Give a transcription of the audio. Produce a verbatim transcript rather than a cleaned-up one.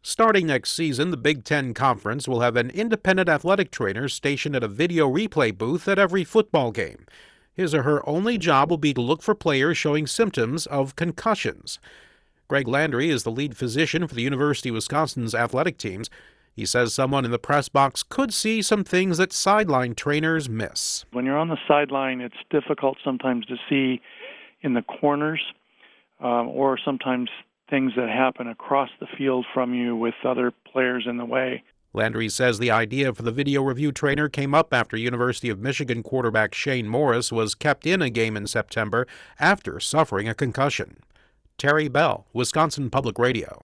Starting next season, the Big Ten Conference will have an independent athletic trainer stationed at a video replay booth at every football game. His or her only job will be to look for players showing symptoms of concussions. Greg Landry is the lead physician for the University of Wisconsin's athletic teams. He says someone in the press box could see some things that sideline trainers miss. When you're on the sideline, it's difficult sometimes to see in the corners um, or sometimes things that happen across the field from you with other players in the way. Landry says the idea for the video review trainer came up after University of Michigan quarterback Shane Morris was kept in a game in September after suffering a concussion. Terry Bell, Wisconsin Public Radio.